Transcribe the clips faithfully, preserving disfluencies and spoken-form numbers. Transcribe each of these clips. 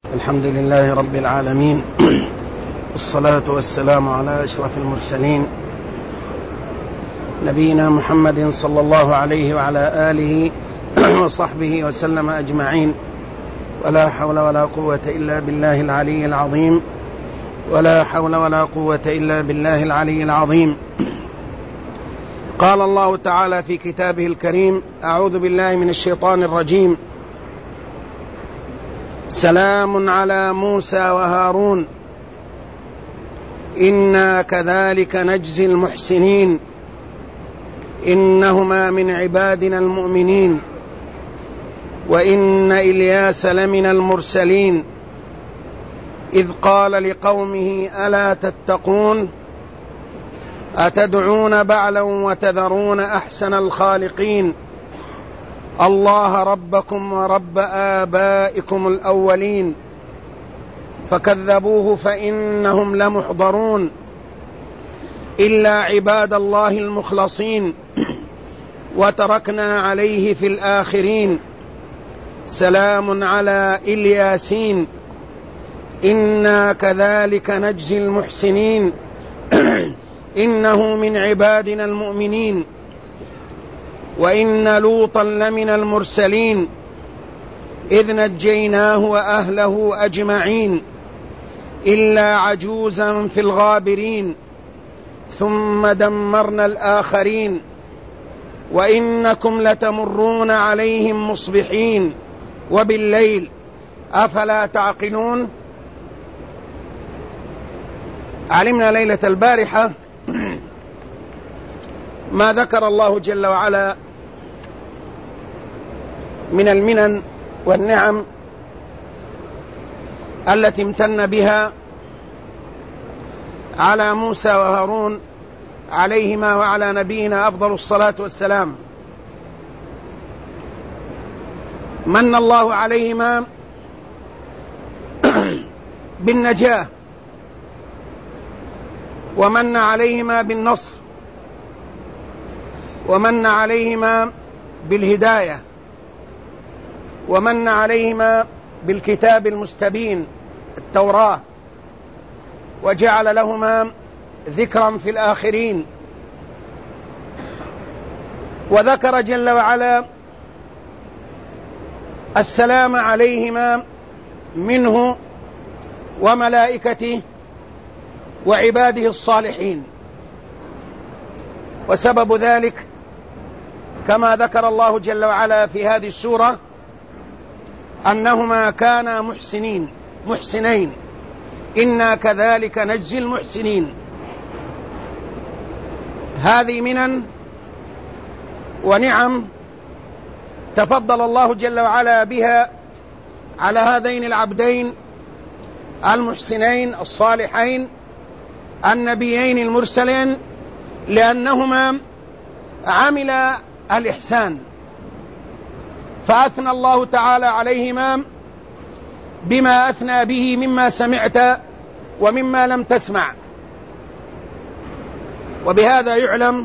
الحمد لله رب العالمين، والصلاة والسلام على أشرف المرسلين نبينا محمد صلى الله عليه وعلى آله وصحبه وسلم أجمعين. ولا حول ولا قوة إلا بالله العلي العظيم ولا حول ولا قوة إلا بالله العلي العظيم. قال الله تعالى في كتابه الكريم: أعوذ بالله من الشيطان الرجيم. سلام على موسى وهارون إنا كذلك نجزي المحسنين إنهما من عبادنا المؤمنين وإن إلياس لمن المرسلين إذ قال لقومه ألا تتقون أتدعون بعلا وتذرون أحسن الخالقين الله ربكم ورب آبائكم الأولين فكذبوه فإنهم لمحضرون إلا عباد الله المخلصين وتركنا عليه في الآخرين سلام على الياسين إنا كذلك نجزي المحسنين إنه من عبادنا المؤمنين وإن لوطا لمن المرسلين إذ نجيناه وأهله أجمعين إلا عجوزا في الغابرين ثم دمرنا الآخرين وإنكم لتمرون عليهم مصبحين وبالليل أفلا تعقلون. علمنا ليلة البارحة ما ذكر الله جل وعلا من المنن والنعم التي امتن بها على موسى وهارون عليهما وعلى نبينا أفضل الصلاة والسلام. من الله عليهما بالنجاة ومن عليهما بالنصر ومن عليهما بالهداية ومن عليهما بالكتاب المستبين التوراة وجعل لهما ذكرا في الآخرين. وذكر جل وعلا السلام عليهما منه وملائكته وعباده الصالحين. وسبب ذلك كما ذكر الله جل وعلا في هذه السورة أنهما كانا محسنين محسنين إنا كذلك نجزي المحسنين. هذه منن ونعم تفضل الله جل وعلا بها على هذين العبدين المحسنين الصالحين النبيين المرسلين لأنهما عملا الإحسان، فأثنى الله تعالى عليهما بما أثنى به مما سمعت ومما لم تسمع. وبهذا يعلم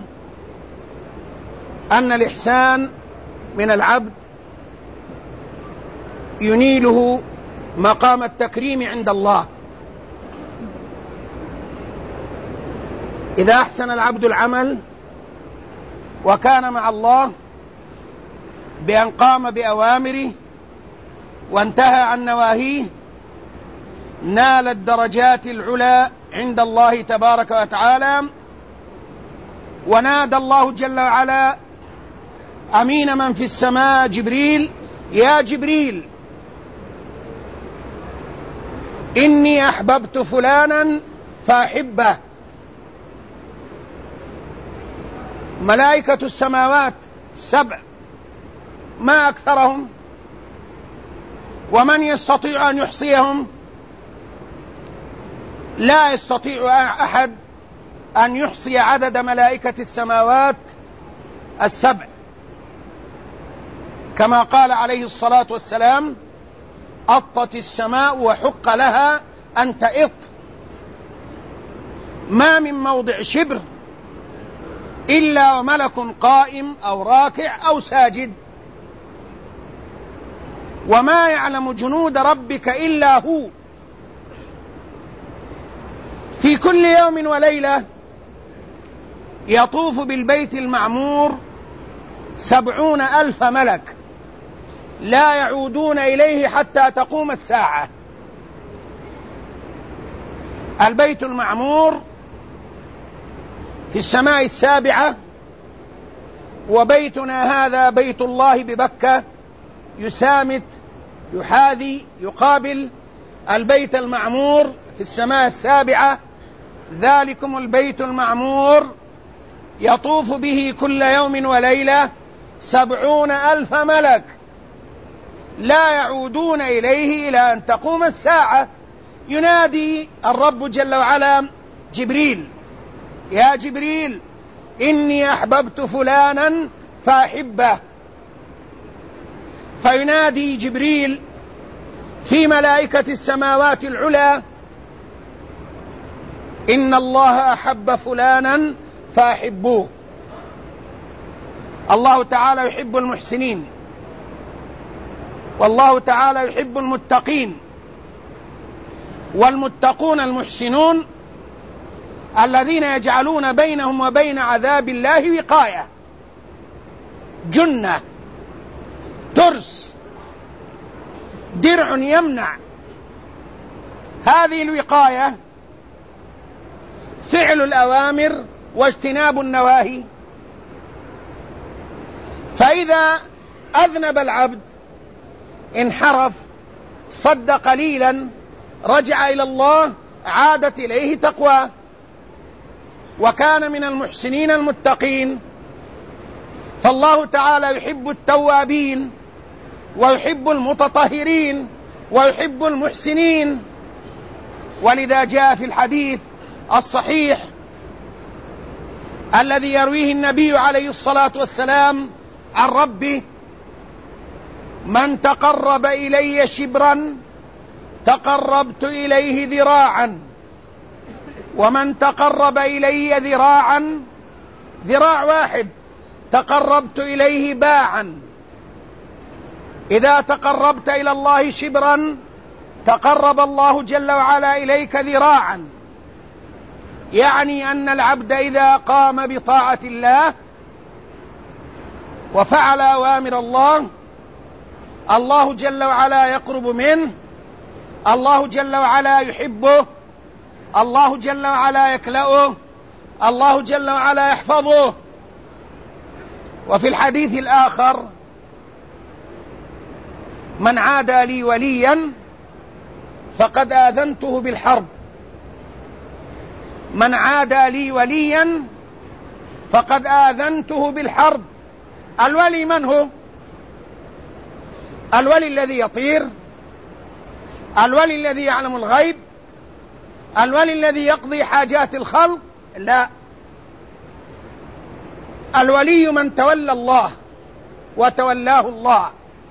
أن الإحسان من العبد ينيله مقام التكريم عند الله. إذا أحسن العبد العمل وكان مع الله بأن قام بأوامره وانتهى عن نواهيه نال الدرجات العلى عند الله تبارك وتعالى. ونادى الله جل وعلا أمين من في السماء جبريل: يا جبريل إني أحببت فلانا فأحبه. ملائكة السماوات السبع ما أكثرهم، ومن يستطيع أن يحصيهم؟ لا يستطيع أحد أن يحصي عدد ملائكة السماوات السبع، كما قال عليه الصلاة والسلام: أطت السماء وحق لها أن تئط. ما من موضع شبر إلا وملك قائم أو راكع أو ساجد. وما يعلم جنود ربك إلا هو. في كل يوم وليلة يطوف بالبيت المعمور سبعون ألف ملك لا يعودون إليه حتى تقوم الساعة. البيت المعمور في السماء السابعة، وبيتنا هذا بيت الله ببكة يسامت يحاذي يقابل البيت المعمور في السماء السابعة. ذلكم البيت المعمور يطوف به كل يوم وليلة سبعون ألف ملك لا يعودون إليه إلى أن تقوم الساعة. ينادي الرب جل وعلا جبريل: يا جبريل إني أحببت فلانا فأحبه. فينادي جبريل في ملائكة السماوات العلى: إن الله أحب فلانا فأحبوه. الله تعالى يحب المحسنين، والله تعالى يحب المتقين. والمتقون المحسنون الذين يجعلون بينهم وبين عذاب الله وقاية، جنة، ترس، درع يمنع. هذه الوقاية فعل الأوامر واجتناب النواهي. فإذا أذنب العبد، انحرف، صد قليلا، رجع إلى الله، عادت إليه تقوى، وكان من المحسنين المتقين. فالله تعالى يحب التوابين ويحب المتطهرين ويحب المحسنين. ولذا جاء في الحديث الصحيح الذي يرويه النبي عليه الصلاة والسلام عن ربه: من تقرب إلي شبرا تقربت إليه ذراعا، ومن تقرب إلي ذراعا، ذراع واحد، تقربت إليه باعا. إذا تقربت إلى الله شبرا تقرب الله جل وعلا إليك ذراعا. يعني أن العبد إذا قام بطاعة الله وفعل أوامر الله، الله جل وعلا يقرب منه، الله جل وعلا يحبه، الله جل وعلا يكلأه، الله جل وعلا يحفظه. وفي الحديث الآخر: من عادى لي وليا فقد آذنته بالحرب. من عادى لي وليا فقد آذنته بالحرب. الولي من هو؟ الولي الذي يطير؟ الولي الذي يعلم الغيب؟ الولي الذي يقضي حاجات الخلق؟ لا، الولي من تولى الله وتولاه الله.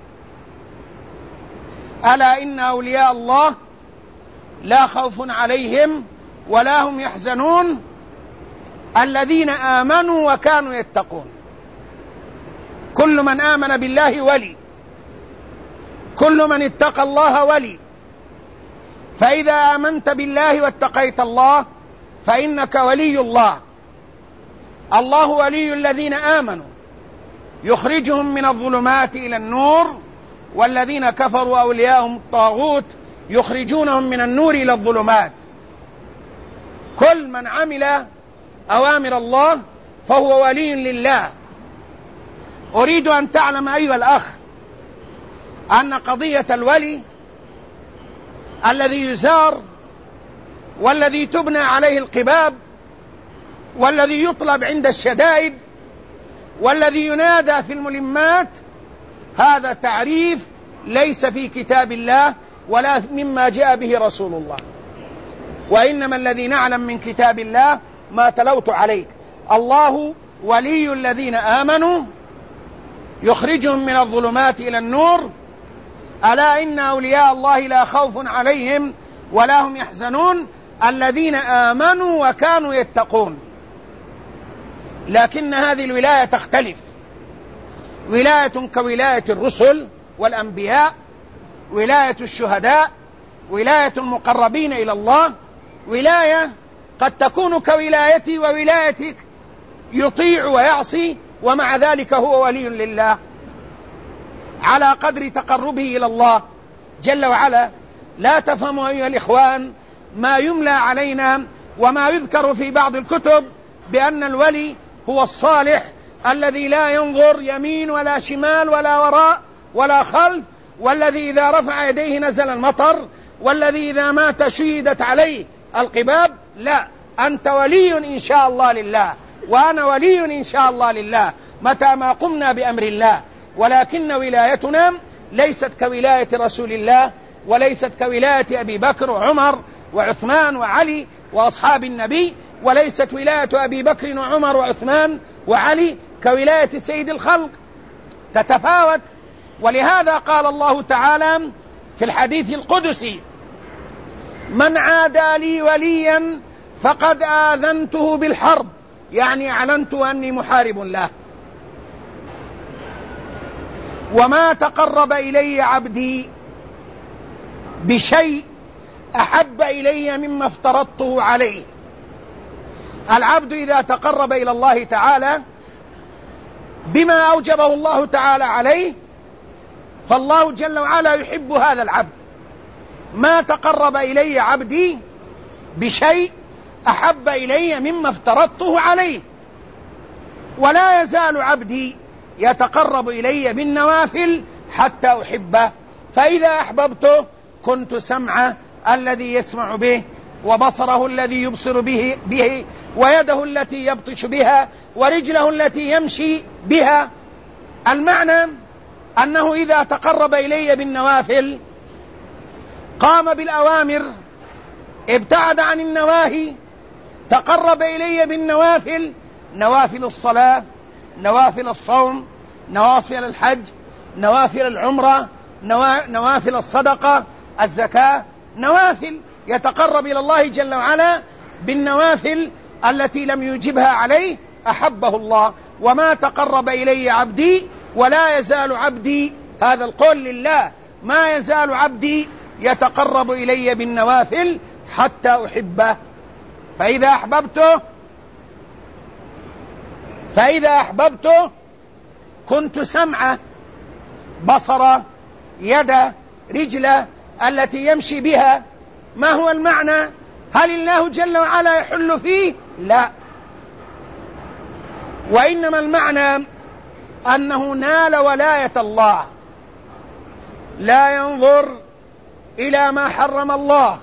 ألا إن أولياء الله لا خوف عليهم ولا هم يحزنون الذين آمنوا وكانوا يتقون. كل من آمن بالله ولي، كل من اتقى الله ولي. فإذا آمنت بالله واتقيت الله فإنك ولي الله. الله ولي الذين آمنوا يخرجهم من الظلمات إلى النور، والذين كفروا أولياءهم الطاغوت يخرجونهم من النور إلى الظلمات. كل من عمل أوامر الله فهو ولي لله. أريد أن تعلم أيها الأخ أن قضية الولي الذي يزار والذي تبنى عليه القباب والذي يطلب عند الشدائد والذي ينادى في الملمات، هذا تعريف ليس في كتاب الله ولا مما جاء به رسول الله. وإنما الذي نعلم من كتاب الله ما تلوت عليك: الله ولي الذين آمنوا يخرجهم من الظلمات إلى النور، ألا إن أولياء الله لا خوف عليهم ولا هم يحزنون الذين آمنوا وكانوا يتقون. لكن هذه الولاية تختلف، ولاية كولاية الرسل والأنبياء، ولاية الشهداء، ولاية المقربين إلى الله، ولاية قد تكون كولايتي وولايتك، يطيع ويعصي ومع ذلك هو ولي لله على قدر تقربه إلى الله جل وعلا. لا تفهموا أيها الإخوان ما يملى علينا وما يذكر في بعض الكتب بأن الولي هو الصالح الذي لا ينظر يمين ولا شمال ولا وراء ولا خلف، والذي إذا رفع يديه نزل المطر، والذي إذا مات شيدت عليه القباب. لا، أنت ولي إن شاء الله لله، وأنا ولي إن شاء الله لله متى ما قمنا بأمر الله، ولكن ولايتنا ليست كولاية رسول الله، وليست كولاية أبي بكر وعمر وعثمان وعلي وأصحاب النبي، وليست ولاية أبي بكر وعمر وعثمان وعلي كولاية سيد الخلق، تتفاوت. ولهذا قال الله تعالى في الحديث القدسي: من عادى لي وليا فقد آذنته بالحرب، يعني أعلنت أني محارب له. وما تقرب إلي عبدي بشيء أحب إلي مما افترضته عليه. العبد إذا تقرب إلى الله تعالى بما أوجبه الله تعالى عليه فالله جل وعلا يحب هذا العبد. ما تقرب إلي عبدي بشيء أحب إلي مما افترضته عليه. ولا يزال عبدي يتقرب إلي بالنوافل حتى أحبه، فإذا أحببته كنت سمعه الذي يسمع به، وبصره الذي يبصر به, به ويده التي يبطش بها، ورجله التي يمشي بها. المعنى أنه إذا تقرب إلي بالنوافل قام بالأوامر، ابتعد عن النواهي، تقرب إلي بالنوافل، نوافل الصلاة، نوافل الصوم، نوافل الحج، نوافل العمرة، نوافل الصدقة، الزكاة، نوافل يتقرب إلى الله جل وعلا بالنوافل التي لم يجبها عليه أحبه الله. وما تقرب إلي عبدي، ولا يزال عبدي، هذا القول لله، ما يزال عبدي يتقرب إلي بالنوافل حتى أحبه. فإذا أحببته فإذا أحببته كنت سمعه، بصره، يده، رجله التي يمشي بها. ما هو المعنى؟ هل الله جل وعلا يحل فيه؟ لا، وإنما المعنى أنه نال ولاية الله، لا ينظر إلى ما حرم الله،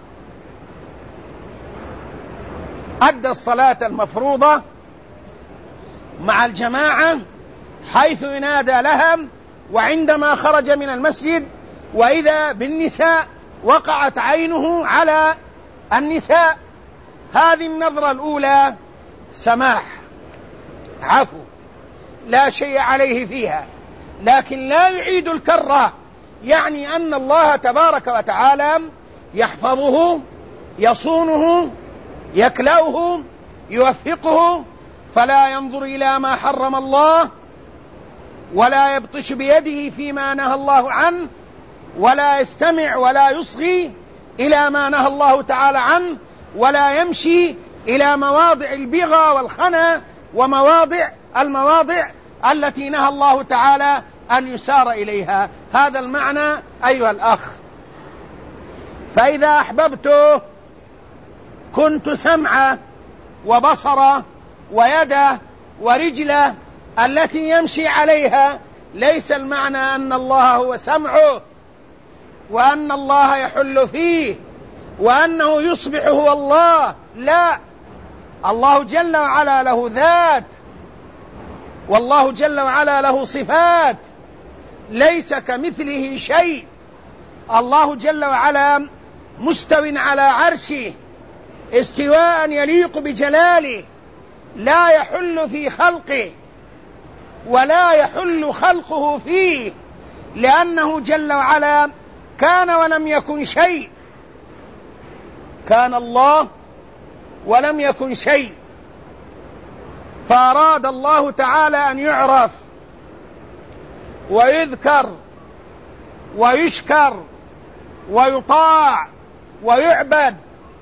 أدى الصلاة المفروضة مع الجماعة حيث ينادى لها، وعندما خرج من المسجد وإذا بالنساء وقعت عينه على النساء. هذه النظرة الأولى سماح، عفو، لا شيء عليه فيها، لكن لا يعيد الكرة، يعني أن الله تبارك وتعالى يحفظه، يصونه، يكلأه، يوفقه، فلا ينظر إلى ما حرم الله، ولا يبطش بيده فيما نهى الله عنه، ولا يستمع ولا يصغي إلى ما نهى الله تعالى عنه، ولا يمشي إلى مواضع البغى والخنا ومواضع المواضع التي نهى الله تعالى أن يسار إليها. هذا المعنى أيها الأخ. فإذا أحببته كنت سمعه وبصره ويده ورجله التي يمشي عليها. ليس المعنى أن الله هو سمعه، وأن الله يحل فيه، وأنه يصبح هو الله. لا، الله جل وعلا له ذات، والله جل وعلا له صفات، ليس كمثله شيء. الله جل وعلا مستو على عرشه استواء يليق بجلاله، لا يحل في خلقه ولا يحل خلقه فيه، لأنه جل وعلا كان ولم يكن شيء، كان الله ولم يكن شيء، فأراد الله تعالى أن يعرف ويذكر ويشكر ويطاع ويعبد،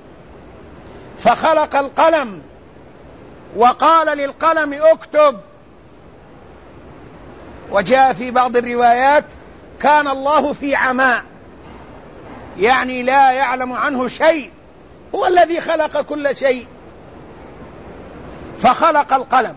فخلق القلم وقال للقلم اكتب. وجاء في بعض الروايات كان الله في عماء، يعني لا يعلم عنه شيء، هو الذي خلق كل شيء. فخلق القلم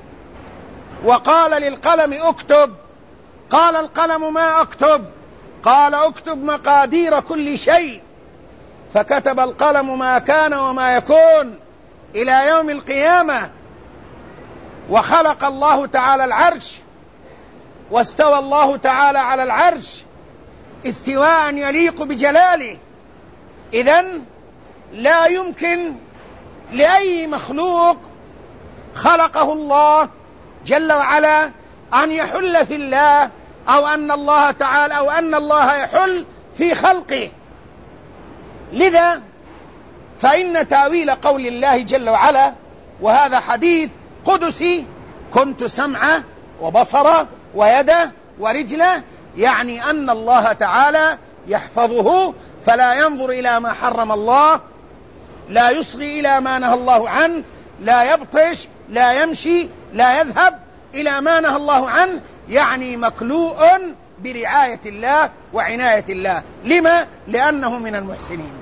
وقال للقلم اكتب، قال القلم ما اكتب؟ قال اكتب مقادير كل شيء. فكتب القلم ما كان وما يكون إلى يوم القيامة. وخلق الله تعالى العرش، واستوى الله تعالى على العرش استواء يليق بجلاله. إذن لا يمكن لأي مخلوق خلقه الله جل وعلا أن يحل في الله، أو أن الله تعالى أو أن الله يحل في خلقه. لذا فإن تأويل قول الله جل وعلا، وهذا حديث قدسي: كنت سمعه وبصره ويده ورجله، يعني أن الله تعالى يحفظه فلا ينظر إلى ما حرم الله، لا يصغي إلى ما نهى الله عنه، لا يبطش، لا يمشي، لا يذهب إلى ما نهى الله عنه، يعني مكلوء برعاية الله وعناية الله. لما؟ لأنه من المحسنين.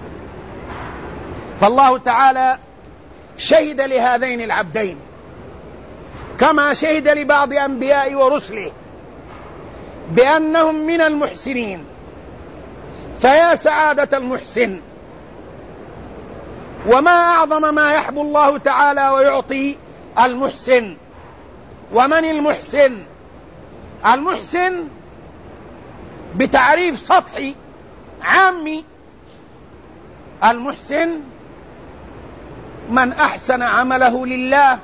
فالله تعالى شهد لهذين العبدين كما شهد لبعض أنبياء ورسله بأنهم من المحسنين. فيا سعادة المحسن، وما أعظم ما يحب الله تعالى ويعطي المحسن. ومن المحسن؟ المحسن بتعريف سطحي عامي: المحسن من أحسن عمله لله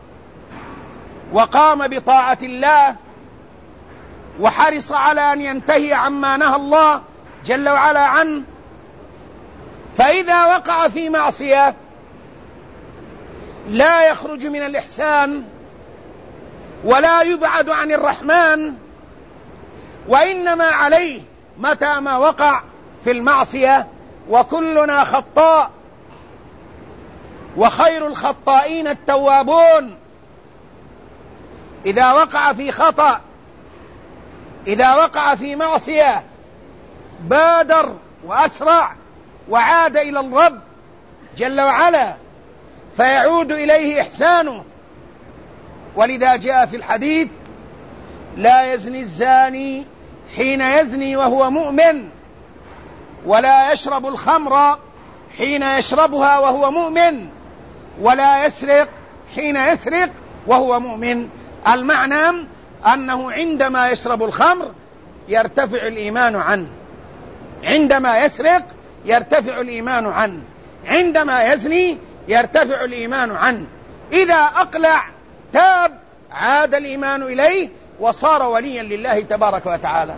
وقام بطاعة الله وحرص على أن ينتهي عما نهى الله جل وعلا عنه. فإذا وقع في معصية لا يخرج من الإحسان ولا يبعد عن الرحمن، وإنما عليه متى ما وقع في المعصية، وكلنا خطاء وخير الخطائين التوابون. إذا وقع في خطأ، إذا وقع في معصية، بادر وأسرع وعاد إلى الرب جل وعلا فيعود إليه إحسانه. ولذا جاء في الحديث: لا يزني الزاني حين يزني وهو مؤمن، ولا يشرب الخمر حين يشربها وهو مؤمن، ولا يسرق حين يسرق وهو مؤمن. المعنى أنه عندما يشرب الخمر يرتفع الإيمان عنه، عندما يسرق يرتفع الإيمان عنه، عندما يزني يرتفع الإيمان عنه. إذا أقلع تاب عاد الإيمان إليه وصار وليا لله تبارك وتعالى.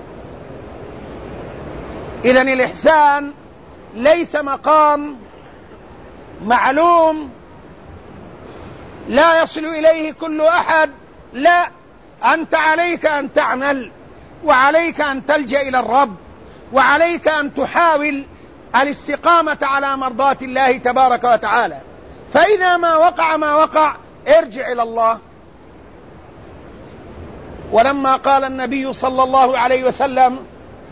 إذن الإحسان ليس مقام معلوم لا يصل إليه كل أحد، لا، أنت عليك أن تعمل، وعليك أن تلجأ إلى الرب، وعليك أن تحاول الاستقامة على مرضاة الله تبارك وتعالى. فإذا ما وقع ما وقع ارجع إلى الله. ولما قال النبي صلى الله عليه وسلم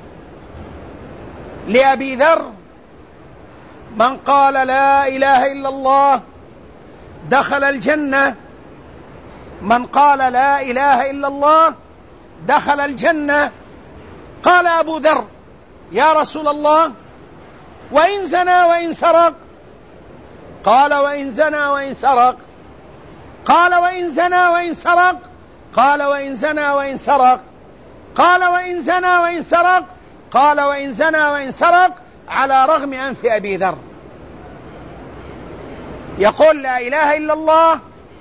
لأبي ذر: من قال لا إله إلا الله دخل الجنة، من قال لا إله إلا الله دخل الجنة. قال أبو ذر: يا رسول الله، وإن زنى وإن سرق؟ قال: وإن زنى وإن سرق. قال: وإن زنى وإن سرق؟ قال: وإن زنى وإن سرق. قال: وإن زنى وإن سرق؟ قال: وإن زنى وإن سرق، على رغم أنف أبي ذر. يقول لا إله إلا الله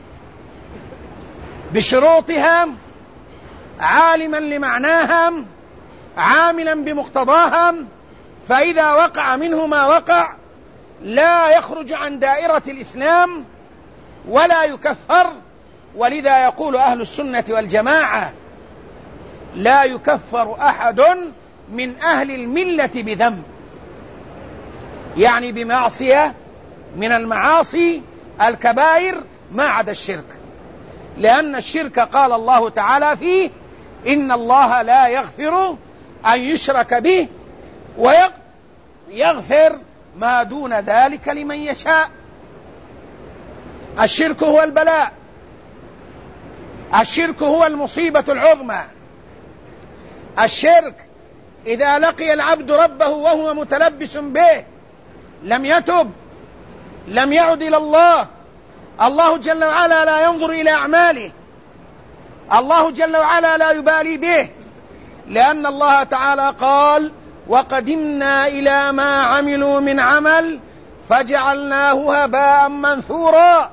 بشروطها، عالما لمعناها، عاملا بمقتضاها، فإذا وقع منه ما وقع لا يخرج عن دائرة الإسلام ولا يكفر. ولذا يقول أهل السنة والجماعة: لا يكفر أحد من أهل الملة بذنب. يعني بمعصية من المعاصي الكبائر ما عدا الشرك، لأن الشرك قال الله تعالى فيه: إن الله لا يغفر أن يشرك به ويغفر ما دون ذلك لمن يشاء. الشرك هو البلاء، الشرك هو المصيبة العظمى. الشرك إذا لقي العبد ربه وهو متلبس به لم يتب، لم يعد إلى الله. الله جل وعلا لا ينظر إلى أعماله، الله جل وعلا لا يبالي به، لأن الله تعالى قال: وقدمنا إلى ما عملوا من عمل فجعلناه هباء منثورا.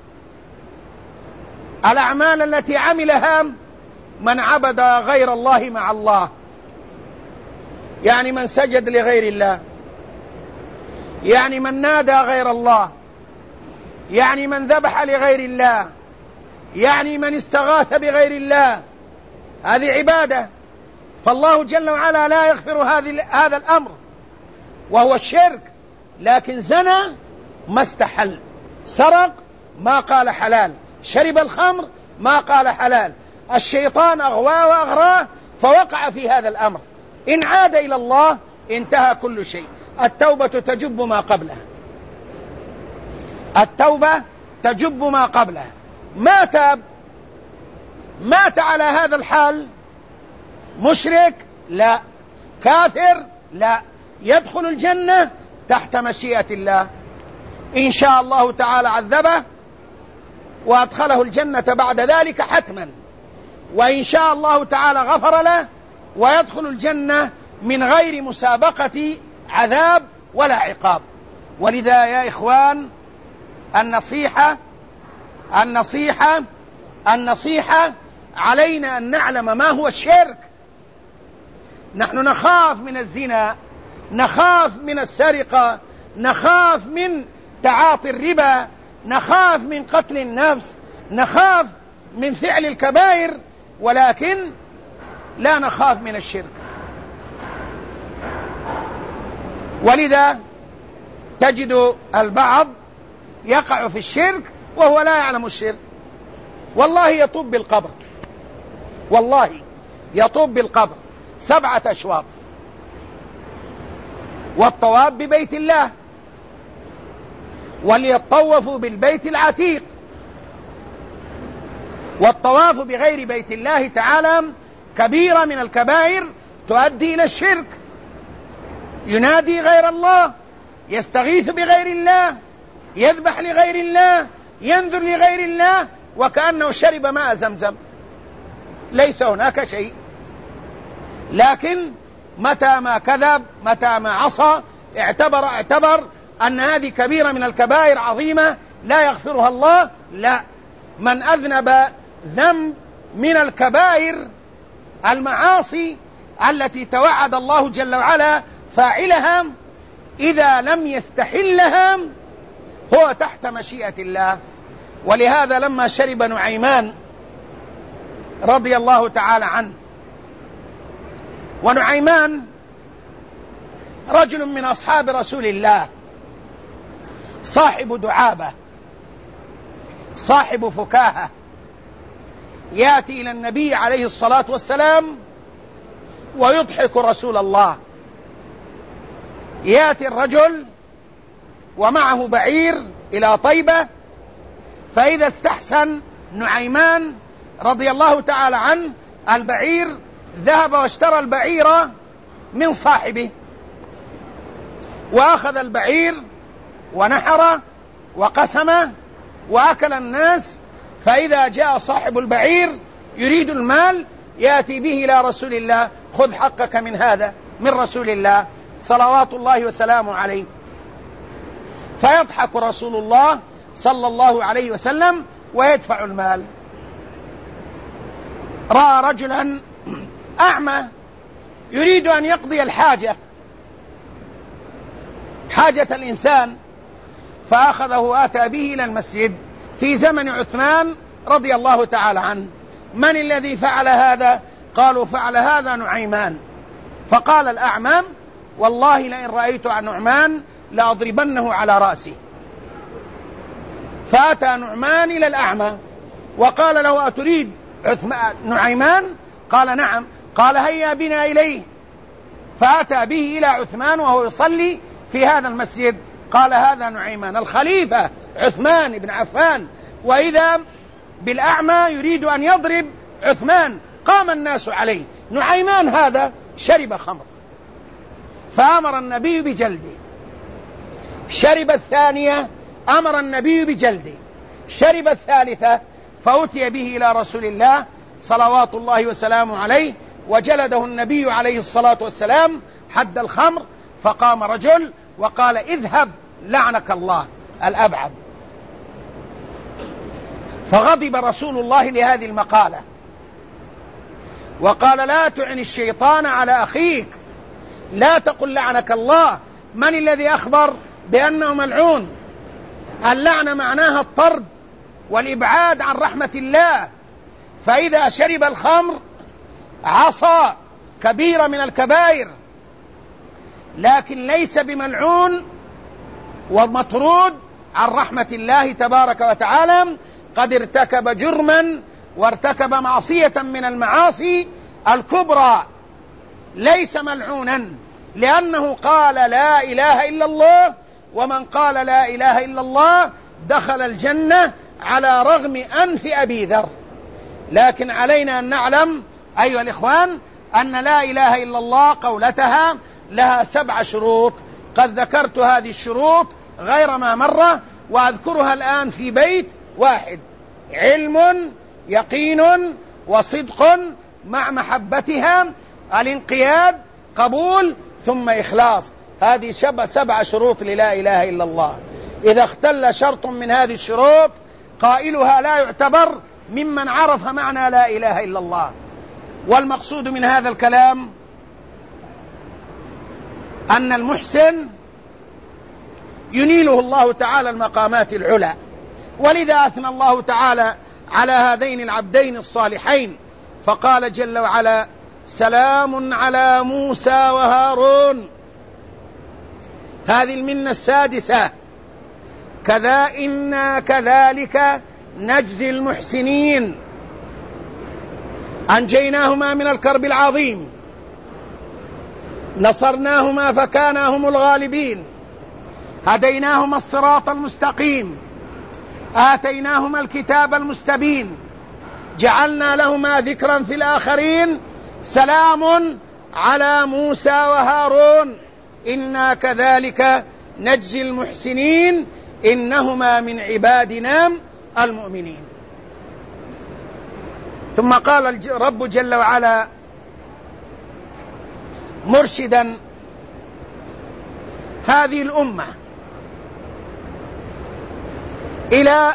الأعمال التي عملها من عبد غير الله مع الله، يعني من سجد لغير الله، يعني من نادى غير الله، يعني من ذبح لغير الله، يعني من استغاث بغير الله، هذه عبادة. فالله جل وعلا لا يغفر هذا الأمر وهو الشرك. لكن زنى ما استحل، سرق ما قال حلال، شرب الخمر ما قال حلال، الشيطان أغواه وأغراه فوقع في هذا الأمر. إن عاد إلى الله انتهى كل شيء. التوبة تجب ما قبلها، التوبة تجب ما قبلها. ما تاب، مات على هذا الحال، مشرك لا، كافر لا، يدخل الجنة تحت مشيئة الله. إن شاء الله تعالى عذبه وأدخله الجنة بعد ذلك حتما، وإن شاء الله تعالى غفر له ويدخل الجنة من غير مسابقة عذاب ولا عقاب. ولذا يا إخوان، النصيحة النصيحة النصيحة علينا أن نعلم ما هو الشرك. نحن نخاف من الزنا، نخاف من السرقة، نخاف من تعاطي الربا، نخاف من قتل النفس، نخاف من فعل الكبائر، ولكن لا نخاف من الشرك. ولذا تجد البعض يقع في الشرك وهو لا يعلم الشرك. والله يطوب بالقبر، والله يطوب بالقبر سبعة أشواط، والطواف ببيت الله، وليطوفوا بالبيت العتيق. والطواف بغير بيت الله تعالى كبيرة من الكبائر تؤدي إلى الشرك. ينادي غير الله، يستغيث بغير الله، يذبح لغير الله، ينذر لغير الله، وكأنه شرب ماء زمزم. ليس هناك شيء. لكن متى ما كذب، متى ما عصى، اعتبر اعتبر أن هذه كبيرة من الكبائر عظيمة لا يغفرها الله. لا، من أذنب ذنب من الكبائر المعاصي التي توعد الله جل وعلا فاعلها، إذا لم يستحلها هو تحت مشيئة الله. ولهذا لما شرب نعيمان رضي الله تعالى عنه، ونعيمان رجل من أصحاب رسول الله، صاحب دعابة، صاحب فكاهة، يأتي إلى النبي عليه الصلاة والسلام ويضحك رسول الله. يأتي الرجل ومعه بعير إلى طيبة، فإذا استحسن نعيمان رضي الله تعالى عنه البعير ذهب واشترى البعير من صاحبه، وأخذ البعير ونحره وقسمه وأكل الناس. فإذا جاء صاحب البعير يريد المال يأتي به إلى رسول الله: خذ حقك من هذا، من رسول الله صلوات الله وسلامه عليه. فيضحك رسول الله صلى الله عليه وسلم ويدفع المال. رأى رجلا أعمى يريد أن يقضي الحاجة، حاجة الإنسان، فأخذه وأتى به إلى المسجد في زمن عثمان رضي الله تعالى عنه. من الذي فعل هذا؟ قالوا فعل هذا نعيمان. فقال الأعمى: والله لئن رأيت نعمان لأضربنه على رأسه. فأتى نعمان إلى الأعمى وقال له أتريد نعيمان؟ قال نعم. قال هيا بنا إليه. فأتى به إلى عثمان وهو يصلي في هذا المسجد. قال هذا نعيمان الخليفة عثمان بن عفان، وإذا بالأعمى يريد أن يضرب عثمان. قام الناس عليه. نعيمان هذا شرب خمر فأمر النبي بجلده. شرب الثانية أمر النبي بجلده. شرب الثالثة فأتي به إلى رسول الله صلوات الله وسلامه عليه وجلده النبي عليه الصلاة والسلام حد الخمر. فقام رجل وقال اذهب لعنك الله الأبعد. فغضب رسول الله لهذه المقالة وقال لا تعن الشيطان على أخيك، لا تقل لعنك الله. من الذي أخبر بأنه ملعون؟ اللعنة معناها الطرد والإبعاد عن رحمة الله. فإذا شرب الخمر عصى كبيرة من الكبائر، لكن ليس بملعون ومطرود عن رحمة الله تبارك وتعالى. قد ارتكب جرما وارتكب معصية من المعاصي الكبرى، ليس ملعونا لأنه قال لا إله إلا الله، ومن قال لا إله إلا الله دخل الجنة على رغم أنف أبي ذر. لكن علينا أن نعلم أيها الإخوان أن لا إله إلا الله قولتها لها سبع شروط. قد ذكرت هذه الشروط غير ما مرة وأذكرها الآن في بيت واحد: علم، يقين، وصدق مع محبتها، الانقياد، قبول، ثم إخلاص. هذه سبع شروط للا إله إلا الله. إذا اختل شرط من هذه الشروط قائلها لا يعتبر ممن عرف معنى لا إله إلا الله. والمقصود من هذا الكلام أن المحسن ينيله الله تعالى المقامات العلى، ولذا أثنى الله تعالى على هذين العبدين الصالحين فقال جل وعلا: سلام على موسى وهارون. هذه المنة السادسة: كذا إنا كذلك نجزي المحسنين. أنجيناهما من الكرب العظيم، نصرناهما فكانا هم الغالبين، هديناهما الصراط المستقيم، آتيناهما الكتاب المستبين، جعلنا لهما ذكرا في الآخرين، سلام على موسى وهارون إنا كذلك نجزي المحسنين إنهما من عبادنا المؤمنين. ثم قال رب جل وعلا مرشدا هذه الأمة إلى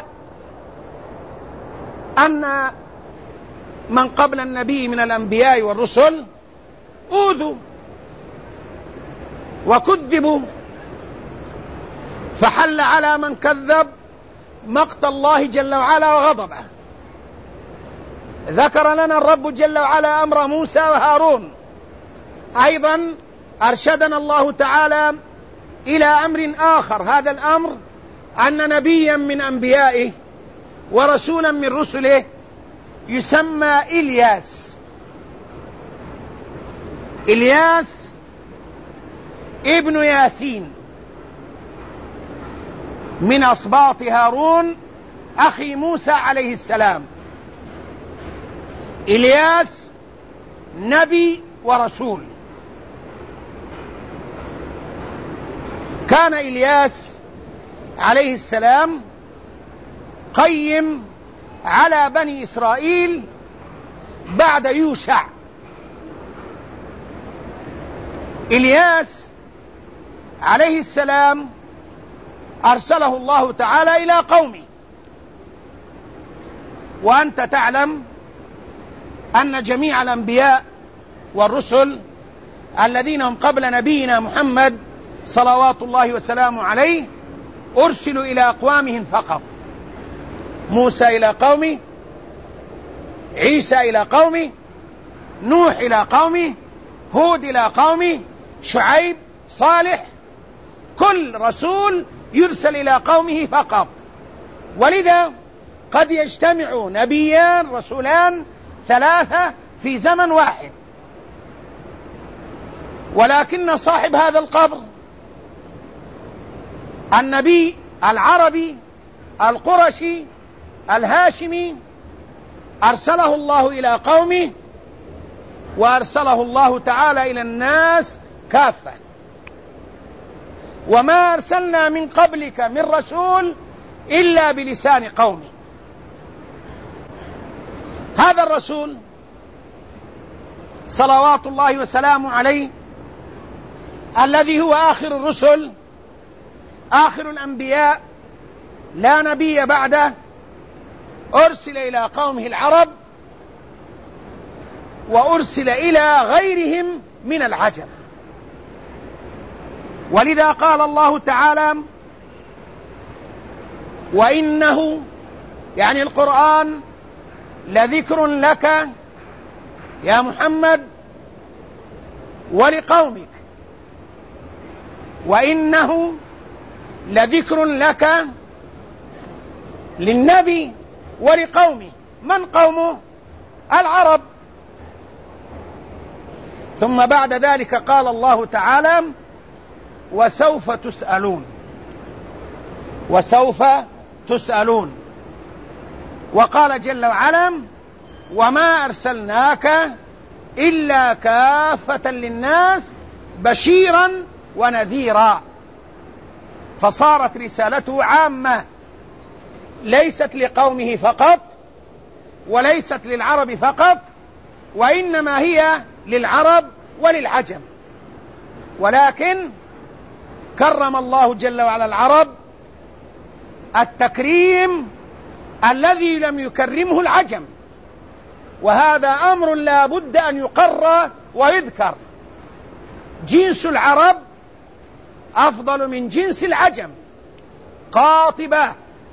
أن من قبل النبي من الأنبياء والرسل أوذوا وكذبوا، فحل على من كذب مقت الله جل وعلا وغضبه. ذكر لنا الرب جل وعلا أمر موسى وهارون. أيضا أرشدنا الله تعالى إلى أمر آخر، هذا الأمر أن نبيا من أنبيائه ورسولا من رسله يسمى إلياس. إلياس ابن ياسين من أصباط هارون أخي موسى عليه السلام. إلياس نبي ورسول. كان إلياس عليه السلام قيم على بني إسرائيل بعد يوشع. إلياس عليه السلام أرسله الله تعالى إلى قومه، وأنت تعلم أن جميع الأنبياء والرسل الذين هم قبل نبينا محمد صلوات الله وسلامه عليه أرسلوا إلى أقوامهم فقط. موسى إلى قومه، عيسى إلى قومه، نوح إلى قومه، هود إلى قومه، شعيب، صالح، كل رسول يرسل إلى قومه فقط، ولذا قد يجتمع نبيان رسولان ثلاثة في زمن واحد، ولكن صاحب هذا القبر النبي العربي القرشي الهاشمي أرسله الله إلى قومه، وأرسله الله تعالى إلى الناس كافة. وما أرسلنا من قبلك من رسول إلا بلسان قومه. هذا الرسول صلوات الله وسلامه عليه الذي هو آخر الرسل آخر الأنبياء لا نبي بعده، أرسل إلى قومه العرب وأرسل إلى غيرهم من العجم. ولذا قال الله تعالى: وإنه يعني القرآن لذكر لك يا محمد ولقومك، وإنه لذكر لك للنبي ولقومه. من قومه؟ العرب. ثم بعد ذلك قال الله تعالى: وسوف تسألون، وسوف تسألون. وقال جل وعلا: وما أرسلناك إلا كافة للناس بشيرا ونذيرا. فصارت رسالته عامة، ليست لقومه فقط وليست للعرب فقط، وإنما هي للعرب وللعجم. ولكن كرم الله جل وعلا العرب التكريم الذي لم يكرمه العجم، وهذا أمر لا بد أن يقر ويذكر. جنس العرب أفضل من جنس العجم قاطبة،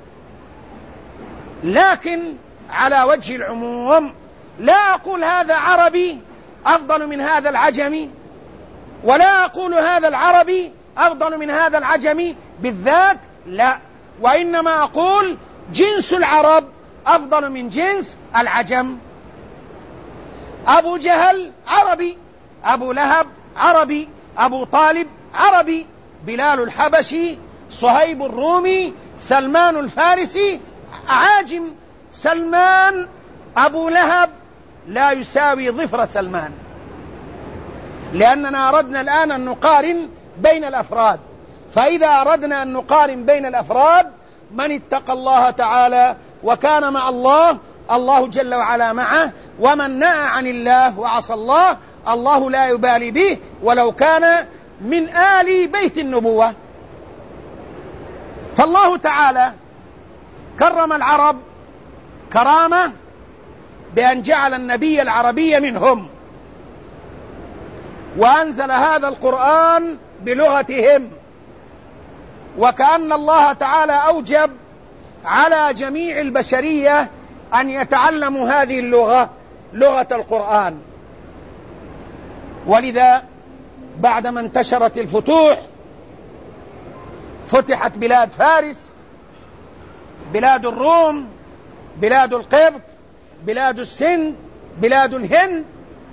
لكن على وجه العموم لا أقول هذا عربي أفضل من هذا العجمي، ولا أقول هذا العربي أفضل من هذا العجمي بالذات، لا، وإنما أقول جنس العرب أفضل من جنس العجم. أبو جهل عربي، أبو لهب عربي، أبو طالب عربي، بلال الحبشي، صهيب الرومي، سلمان الفارسي عاجم. سلمان أبو لهب لا يساوي ظفر سلمان، لأننا أردنا الآن أن نقارن بين الأفراد. فإذا أردنا أن نقارن بين الأفراد، من اتقى الله تعالى وكان مع الله، الله جل وعلا معه، ومن نأى عن الله وعصى الله، الله لا يبالي به ولو كان من آل بيت النبوة. فالله تعالى كرم العرب كرامة بأن جعل النبي العربي منهم، وأنزل هذا القرآن بلغتهم، وكأن الله تعالى أوجب على جميع البشرية أن يتعلموا هذه اللغة، لغة القرآن. ولذا بعدما انتشرت الفتوح، فتحت بلاد فارس، بلاد الروم، بلاد القبط، بلاد السند، بلاد الهند.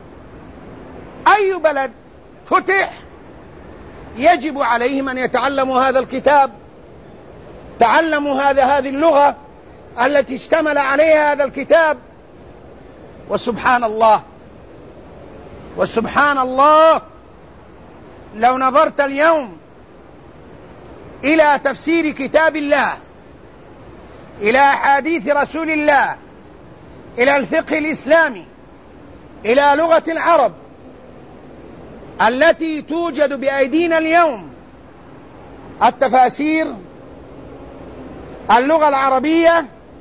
أي بلد فتح يجب عليهم أن يتعلموا هذا الكتاب، تعلموا هذا هذه اللغة التي اشتمل عليها هذا الكتاب. وسبحان الله، وسبحان الله، لو نظرت اليوم إلى تفسير كتاب الله، إلى أحاديث رسول الله، إلى الفقه الإسلامي، إلى لغة العرب التي توجد بأيدينا اليوم، التفاسير، اللغة العربية،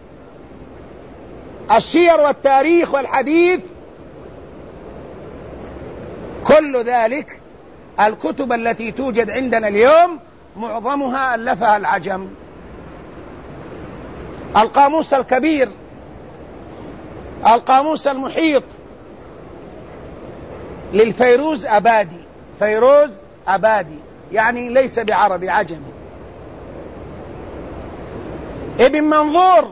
السير والتاريخ والحديث، كل ذلك الكتب التي توجد عندنا اليوم معظمها ألفها العجم. القاموس الكبير، القاموس المحيط للفيروز أبادي، فيروز أبادي يعني ليس بعربي، عجمي. ابن منظور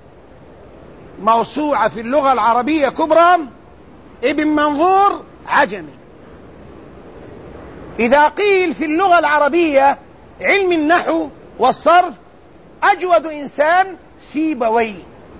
موسوعة في اللغة العربية كبرى، ابن منظور عجمي. إذا قيل في اللغة العربية علم النحو والصرف أجود إنسان سيبويه.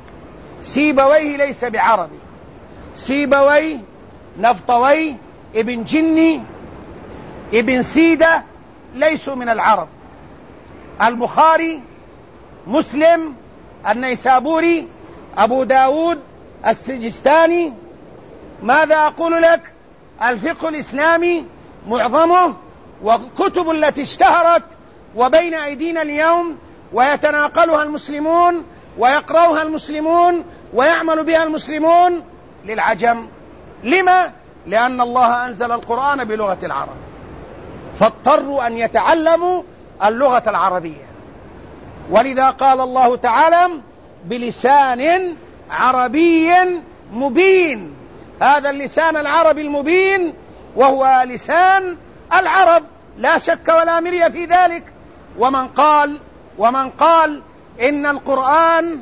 سيبويه ليس بعربي. سيبويه، نفطويه، ابن جني، ابن سيدة ليسوا من العرب. البخاري، مسلم، النيسابوري، أبو داود، السجستاني، ماذا أقول لك، الفقه الإسلامي معظمه وكتب التي اشتهرت وبين أيدينا اليوم ويتناقلها المسلمون ويقرأها المسلمون ويعمل بها المسلمون للعجم. لما؟ لأن الله أنزل القرآن بلغة العرب، فاضطروا أن يتعلموا اللغة العربية. ولذا قال الله تعالى بلسان عربي مبين. هذا اللسان العربي المبين وهو لسان العرب، لا شك ولا مرية في ذلك. ومن قال ومن قال إن القرآن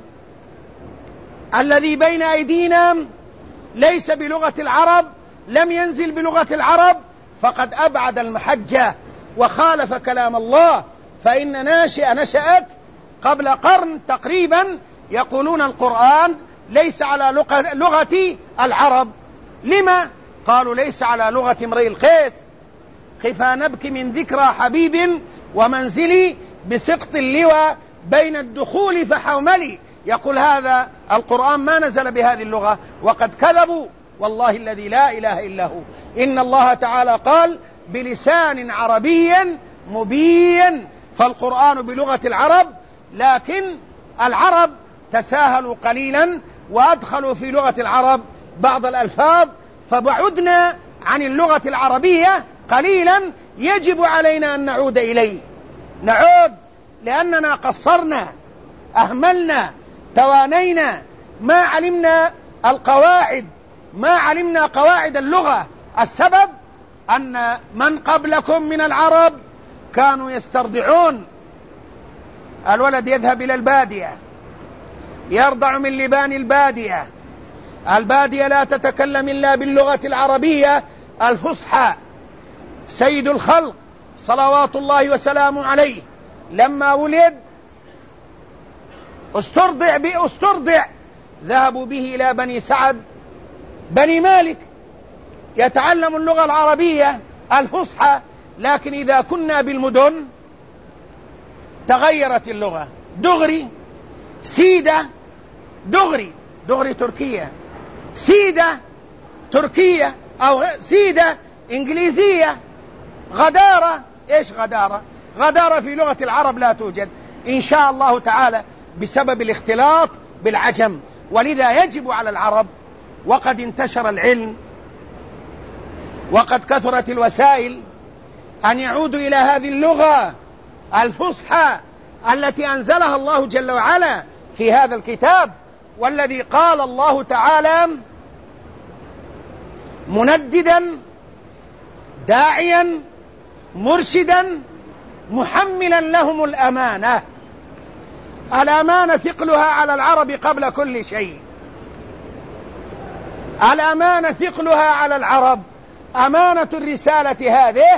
الذي بين أيدينا ليس بلغة العرب، لم ينزل بلغة العرب، فقد أبعد المحجة وخالف كلام الله. فإن ناشئة نشأت قبل قرن تقريبا يقولون القرآن ليس على لغة العرب. لما؟ قالوا ليس على لغة امرئ القيس. خفا نبكي من ذكرى حبيب ومنزلي بسقط اللوى بين الدخول فحوملي. يقول هذا القرآن ما نزل بهذه اللغة، وقد كذبوا والله الذي لا إله إلا هو. إن الله تعالى قال بلسان عربي مبين، فالقرآن بلغة العرب، لكن العرب تساهلوا قليلا وأدخلوا في لغة العرب بعض الألفاظ، فبعدنا عن اللغة العربية قليلا. يجب علينا أن نعود إليه، نعود، لأننا قصرنا، أهملنا، توانينا، ما علمنا القواعد، ما علمنا قواعد اللغة. السبب أن من قبلكم من العرب كانوا يسترضعون. الولد يذهب إلى البادية يرضع من لبان البادية. البادية لا تتكلم إلا باللغة العربية الفصحى. سيد الخلق صلوات الله وسلامه عليه لما ولد استرضع باسترضع ذهبوا به إلى بني سعد بني مالك يتعلم اللغة العربية الفصحى. لكن إذا كنا بالمدن تغيرت اللغة. دغري، سيدة، دغري دغري تركية، سيدة تركية أو سيدة إنجليزية. غدارة، إيش غدارة؟ غدارة في لغة العرب لا توجد إن شاء الله تعالى بسبب الاختلاط بالعجم. ولذا يجب على العرب، وقد انتشر العلم وقد كثرت الوسائل، أن يعودوا إلى هذه اللغة الفصحى التي أنزلها الله جل وعلا في هذا الكتاب، والذي قال الله تعالى منددا داعيا مرشدا محملا لهم الأمانة. الأمانة ثقلها على العرب قبل كل شيء. الأمانة ثقلها على العرب. أمانة الرسالة هذه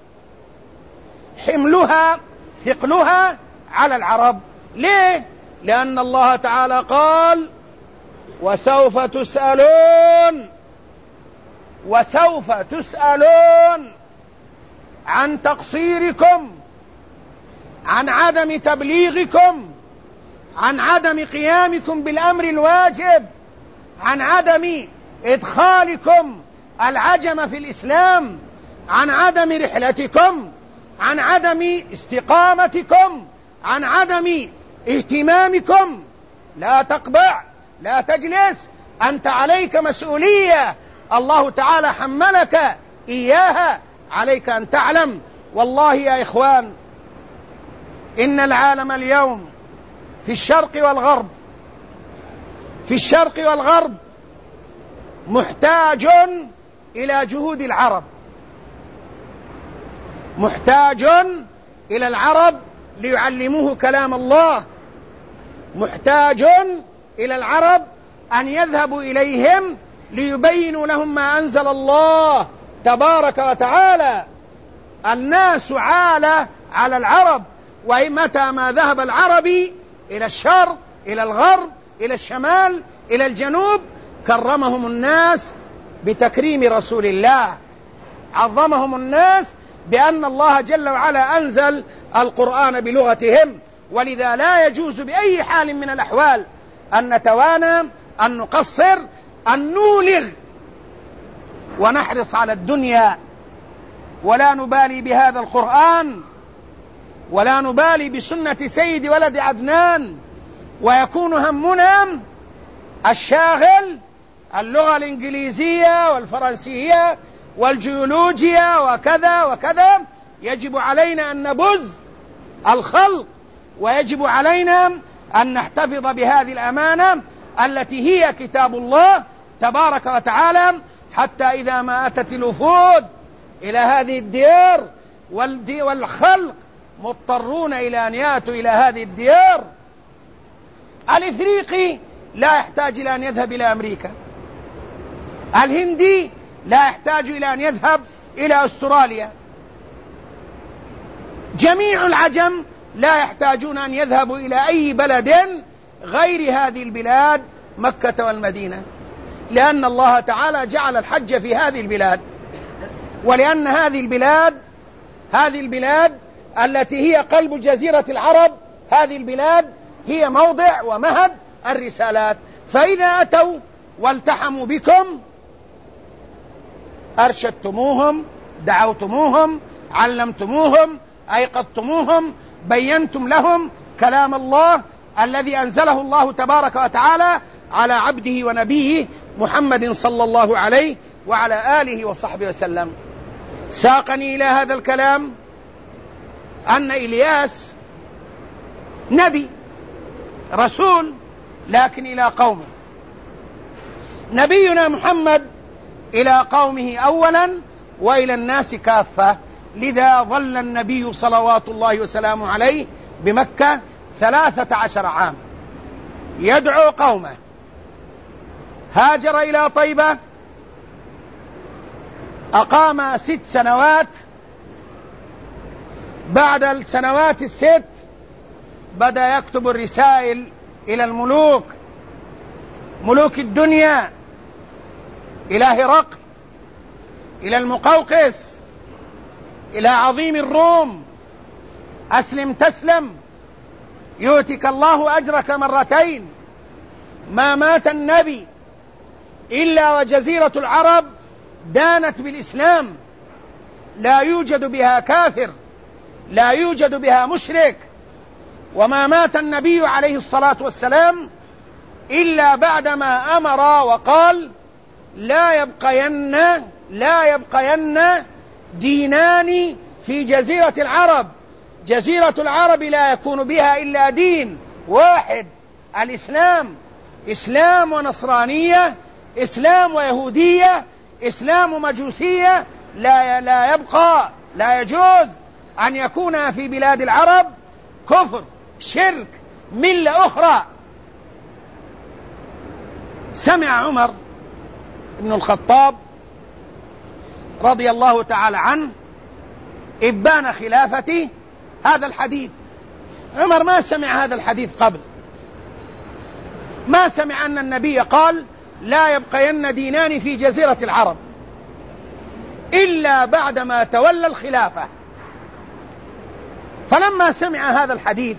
حملها ثقلها على العرب. ليه؟ لأن الله تعالى قال وسوف تسألون وسوف تسألون عن تقصيركم، عن عدم تبليغكم، عن عدم قيامكم بالأمر الواجب، عن عدم إدخالكم العجم في الإسلام، عن عدم رحلتكم، عن عدم استقامتكم، عن عدم اهتمامكم. لا تقبع، لا تجلس، أنت عليك مسؤولية الله تعالى حملك إياها، عليك أن تعلم. والله يا إخوان إن العالم اليوم في الشرق والغرب في الشرق والغرب محتاج إلى جهود العرب. محتاج إلى العرب ليعلموه كلام الله، محتاج إلى العرب أن يذهبوا إليهم ليبينوا لهم ما أنزل الله تبارك وتعالى. الناس عالة على العرب، ومتى ما ذهب العربي إلى الشرق إلى الغرب إلى الشمال إلى الجنوب كرمهم الناس بتكريم رسول الله، عظمهم الناس بأن الله جل وعلا أنزل القرآن بلغتهم. ولذا لا يجوز بأي حال من الأحوال أن نتوانى، أن نقصر، أن نولغ ونحرص على الدنيا، ولا نبالي بهذا القرآن، ولا نبالي بسنة سيد ولد عدنان، ويكون همنا الشاغل اللغة الإنجليزية والفرنسية والجيولوجيا وكذا وكذا. يجب علينا أن نبذ الخلق، ويجب علينا أن نحتفظ بهذه الأمانة التي هي كتاب الله تبارك وتعالى، حتى إذا ما أتت الوفود إلى هذه الديار والخلق مضطرون إلى أن يأتوا إلى هذه الديار. الإفريقي لا يحتاج إلى أن يذهب إلى أمريكا، الهندي لا يحتاج إلى أن يذهب إلى أستراليا، جميع العجم لا يحتاجون أن يذهبوا إلى أي بلد غير هذه البلاد مكة والمدينة، لأن الله تعالى جعل الحج في هذه البلاد، ولأن هذه البلاد هذه البلاد التي هي قلب جزيرة العرب، هذه البلاد هي موضع ومهد الرسالات. فإذا أتوا والتحموا بكم أرشدتموهم، دعوتموهم، علمتموهم، أيقظتموهم، بينتم لهم كلام الله الذي أنزله الله تبارك وتعالى على عبده ونبيه محمد صلى الله عليه وعلى آله وصحبه وسلم. ساقني إلى هذا الكلام أن إلياس نبي رسول، لكن إلى قومه. نبينا محمد إلى قومه أولا وإلى الناس كافة، لذا ظل النبي صلوات الله وسلامه عليه بمكة ثلاثة عشر عام يدعو قومه. هاجر إلى طيبة، أقام ست سنوات. بعد السنوات الست بدأ يكتب الرسائل إلى الملوك، ملوك الدنيا، إلى هرقل، إلى المقوقس، إلى عظيم الروم: أسلم تسلم، يؤتك الله أجرك مرتين. ما مات النبي إلا وجزيرة العرب دانت بالإسلام، لا يوجد بها كافر، لا يوجد بها مشرك. وما مات النبي عليه الصلاة والسلام إلا بعدما أمر وقال: لا يبقين لا يبقين دينان في جزيرة العرب. جزيرة العرب لا يكون بها إلا دين واحد، الإسلام. إسلام ونصرانية، إسلام ويهودية، إسلام ومجوسية. لا لا يبقى لا يجوز أن يكون في بلاد العرب كفر، شرك، ملة أخرى. سمع عمر بن الخطاب رضي الله تعالى عنه إبان خلافته هذا الحديث. عمر ما سمع هذا الحديث قبل، ما سمع أن النبي قال: لا يبقين دينان في جزيرة العرب، إلا بعدما تولى الخلافة. فلما سمع هذا الحديث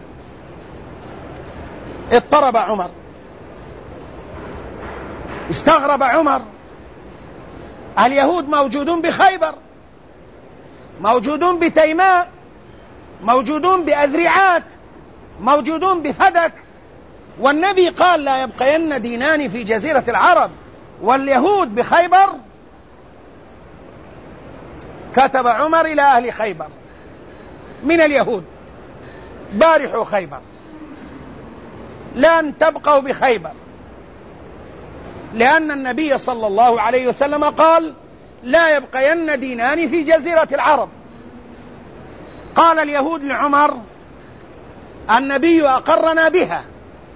اضطرب عمر، استغرب عمر. اليهود موجودون بخيبر، موجودون بتيماء، موجودون بأذرعات، موجودون بفدك، والنبي قال: لا يبقين دينان في جزيرة العرب، واليهود بخيبر. كتب عمر إلى أهل خيبر من اليهود: بارحوا خيبر، لن تبقوا بخيبر، لأن النبي صلى الله عليه وسلم قال: لا يبقين دينان في جزيرة العرب. قال اليهود لعمر: النبي أقرنا بها.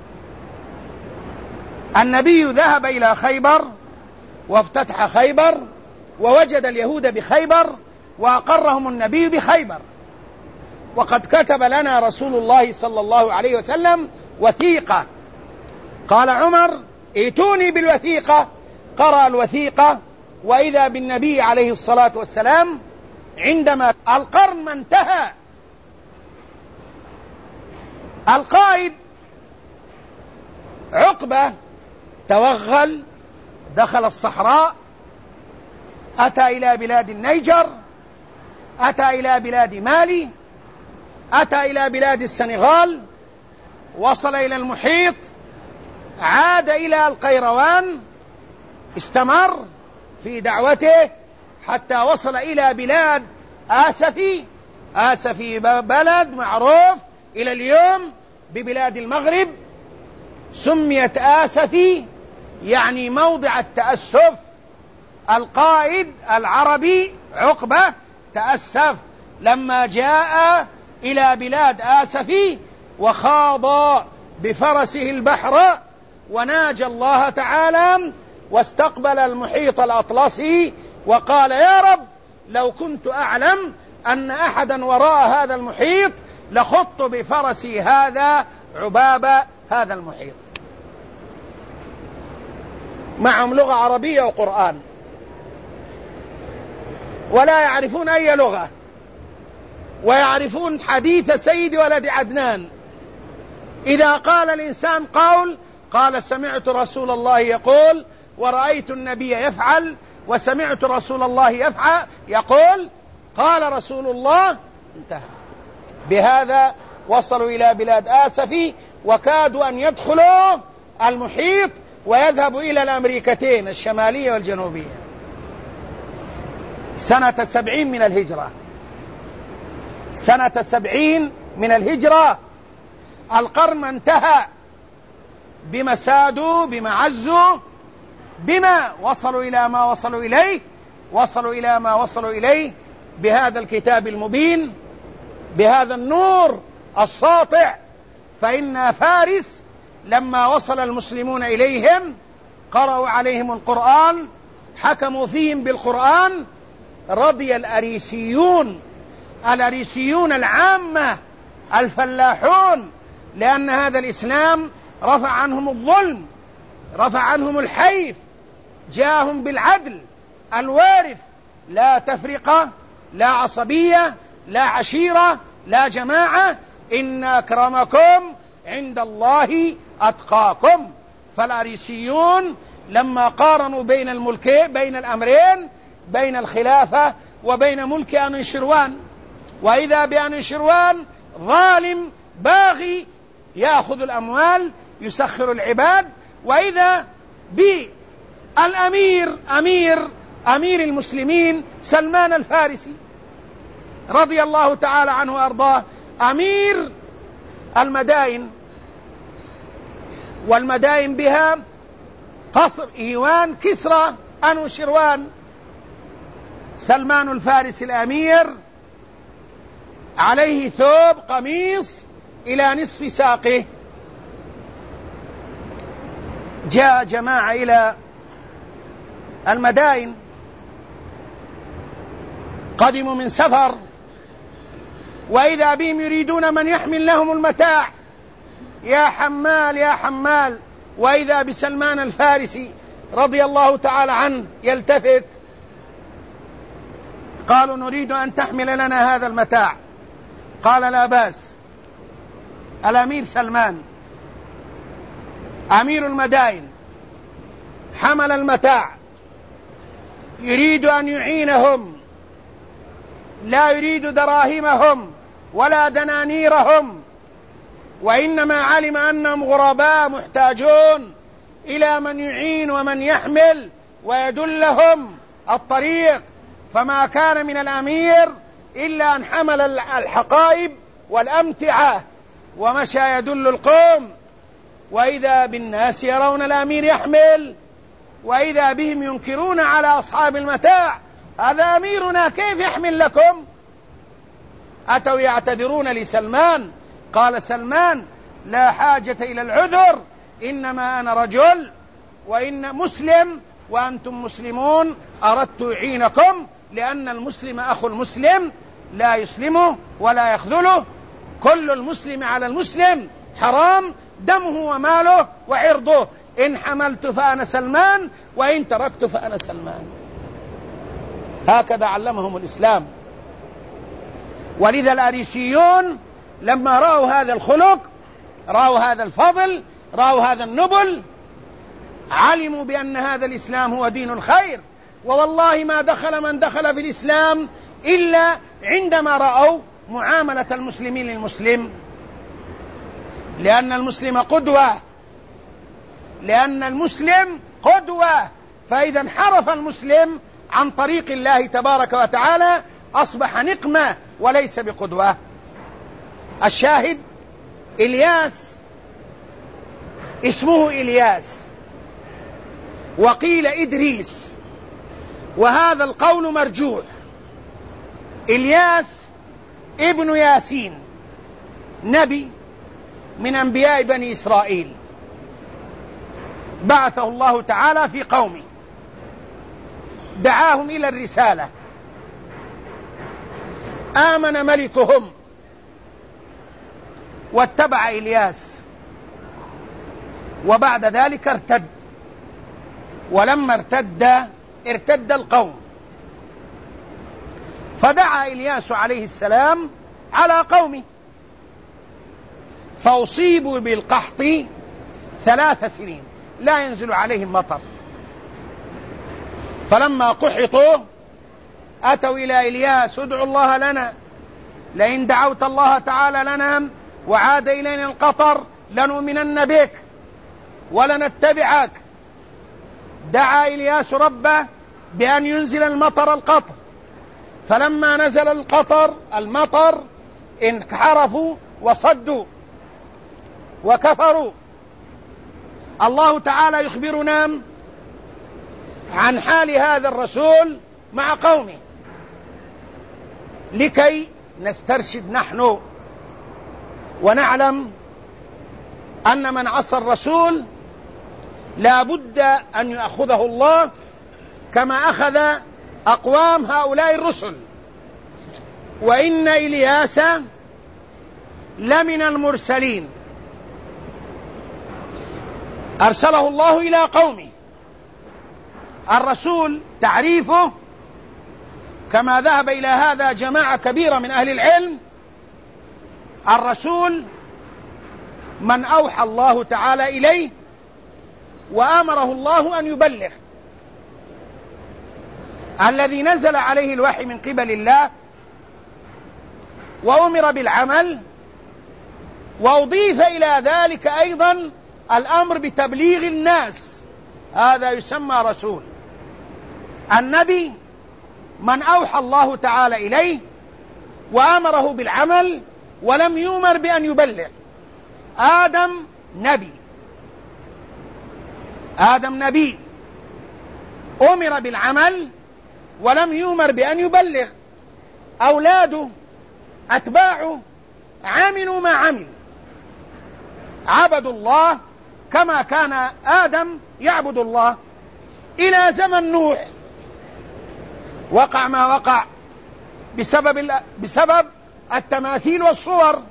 النبي ذهب إلى خيبر وافتتح خيبر ووجد اليهود بخيبر وأقرهم النبي بخيبر، وقد كتب لنا رسول الله صلى الله عليه وسلم وثيقة. قال عمر: ائتوني بالوثيقة. قرأ الوثيقة وإذا بالنبي عليه الصلاة والسلام عندما القرن ما انتهى. القائد عقبة توغل، دخل الصحراء، أتى إلى بلاد النيجر، أتى إلى بلاد مالي، أتى إلى بلاد السنغال، وصل إلى المحيط، عاد إلى القيروان، استمر في دعوته حتى وصل إلى بلاد آسفي. آسفي بلد معروف إلى اليوم ببلاد المغرب، سميت آسفي يعني موضع التأسف. القائد العربي عقبة تأسف لما جاء إلى بلاد آسفي وخاض بفرسه البحر وناجى الله تعالى واستقبل المحيط الأطلسي وقال: يا رب، لو كنت أعلم أن أحدا وراء هذا المحيط لخضت بفرسي هذا عباب هذا المحيط. معهم لغة عربية وقرآن ولا يعرفون أي لغة، ويعرفون حديث سيد ولد عدنان: إذا قال الإنسان قول قال: سمعت رسول الله يقول، ورأيت النبي يفعل، وسمعت رسول الله يفعل يقول، قال رسول الله، انتهى. بهذا وصلوا إلى بلاد آسفي وكادوا أن يدخلوا المحيط ويذهبوا إلى الأمريكتين الشمالية والجنوبية. سنة سبعين من الهجرة، سنة سبعين من الهجرة، القرن ما انتهى، بما سادوا، بما عزوا، بما وصلوا إلى ما وصلوا إليه، وصلوا إلى ما وصلوا إليه بهذا الكتاب المبين، بهذا النور الساطع. فإن فارس لما وصل المسلمون إليهم قرأوا عليهم القرآن، حكموا فيهم بالقرآن، رضي الأريسيون، الأريسيون العامة الفلاحون، لأن هذا الإسلام رفع عنهم الظلم، رفع عنهم الحيف، جاءهم بالعدل الوارث، لا تفرقة، لا عصبية، لا عشيرة، لا جماعة، إن أكرمكم عند الله أتقاكم. فالأريسيون لما قارنوا بين الملكين، بين الأمرين، بين الخلافة وبين ملك أنوشروان، وإذا بأنوشروان ظالم باغي يأخذ الأموال يسخر العباد، وإذا بالأمير أمير أمير المسلمين سلمان الفارسي رضي الله تعالى عنه وأرضاه، أمير المدائن، والمدائن بها قصر إيوان كسرى أنوشروان. سلمان الفارسي الأمير عليه ثوب قميص إلى نصف ساقه. جاء جماعة إلى المدائن، قدموا من سفر، وإذا بهم يريدون من يحمل لهم المتاع، يا حمال يا حمال، وإذا بسلمان الفارسي رضي الله تعالى عنه يلتفت، قالوا: نريد أن تحمل لنا هذا المتاع. قال: لا بأس. الأمير سلمان أمير المدائن حمل المتاع، يريد أن يعينهم، لا يريد دراهمهم ولا دنانيرهم، وإنما علم أنهم غرباء محتاجون إلى من يعين ومن يحمل ويدلهم الطريق. فما كان من الأمير إلا أن حمل الحقائب والأمتعة ومشى يدل القوم، وإذا بالناس يرون الأمير يحمل، وإذا بهم ينكرون على أصحاب المتاع: هذا أميرنا كيف يحمل لكم؟ أتوا يعتذرون لسلمان، قال سلمان: لا حاجة إلى العذر، إنما أنا رجل وإن مسلم وأنتم مسلمون، أردت أعينكم، لأن المسلم أخو المسلم لا يسلمه ولا يخذله، كل المسلم على المسلم حرام، دمه وماله وعرضه، إن حملت فأنا سلمان وإن تركت فأنا سلمان. هكذا علمهم الإسلام. ولذا الأريسيون لما رأوا هذا الخلق، رأوا هذا الفضل، رأوا هذا النبل، علموا بأن هذا الإسلام هو دين الخير. ووالله ما دخل من دخل في الإسلام إلا عندما رأوا معاملة المسلمين للمسلم، لأن المسلم قدوة، لأن المسلم قدوة، فإذا انحرف المسلم عن طريق الله تبارك وتعالى أصبح نقمة وليس بقدوة. الشاهد: إلياس اسمه إلياس، وقيل إدريس، وهذا القول مرجوح. إلياس ابن ياسين، نبي من أنبياء بني إسرائيل، بعثه الله تعالى في قومه، دعاهم إلى الرسالة، آمن ملكهم واتبع إلياس، وبعد ذلك ارتد، ولما ارتد ارتد القوم، فدعا إلياس عليه السلام على قومه، فأصيبوا بالقحط ثلاث سنين لا ينزل عليهم مطر، فلما قحطوا أتوا إلى إلياس: ادعوا الله لنا، لئن دعوت الله تعالى لنا وعاد إلينا القطر لنؤمنن بك ولنتبعك. دعا إلياس ربه بأن ينزل المطر القطر، فلما نزل القطر المطر انحرفوا وصدوا وكفروا. الله تعالى يخبرنا عن حال هذا الرسول مع قومه لكي نسترشد نحن ونعلم أن من عصى الرسول لا بد أن يأخذه الله كما أخذ أقوام هؤلاء الرسل. وإن إلياس لمن المرسلين، أرسله الله إلى قومه. الرسول تعريفه كما ذهب إلى هذا جماعة كبيرة من أهل العلم: الرسول من أوحى الله تعالى إليه وأمره الله أن يبلغ، الذي نزل عليه الوحي من قبل الله وأمر بالعمل، وأضيف إلى ذلك أيضا الأمر بتبليغ الناس، هذا يسمى رسول. النبي من أوحى الله تعالى إليه وأمره بالعمل ولم يؤمر بأن يبلغ. آدم نبي، آدم نبي أمر بالعمل ولم يؤمر بأن يبلغ. أولاده أتباعه عملوا ما عمل، عبدوا الله كما كان آدم يعبد الله إلى زمن نوح. وقع ما وقع بسبب بسبب التماثيل والصور.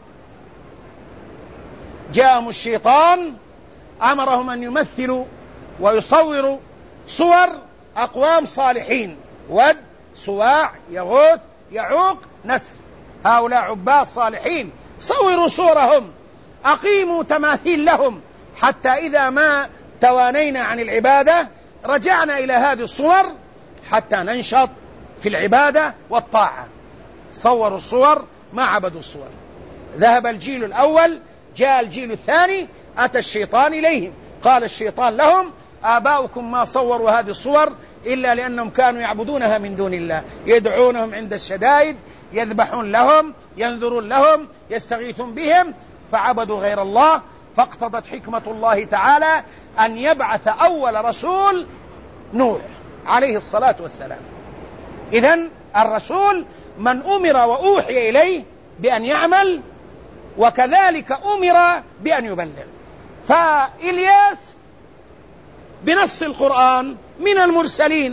جاءهم الشيطان أمرهم أن يمثلوا ويصوروا صور أقوام صالحين: ود، سواع، يغوث، يعوق، نسر، هؤلاء عباد صالحين، صوروا صورهم، أقيموا تماثيل لهم، حتى إذا ما توانينا عن العبادة رجعنا إلى هذه الصور حتى ننشط في العبادة والطاعة. صوروا الصور ما عبدوا الصور. ذهب الجيل الأول، جاء الجيل الثاني، أتى الشيطان إليهم، قال الشيطان لهم: آباؤكم ما صوروا هذه الصور إلا لأنهم كانوا يعبدونها من دون الله، يدعونهم عند الشدائد، يذبحون لهم، ينذرون لهم، يستغيثون بهم، فعبدوا غير الله. فاقتضت حكمة الله تعالى أن يبعث أول رسول نوح عليه الصلاة والسلام. إذن الرسول من أمر وأوحي إليه بأن يعمل، وكذلك أمر بأن يبلغ. فإلياس بنص القرآن من المرسلين.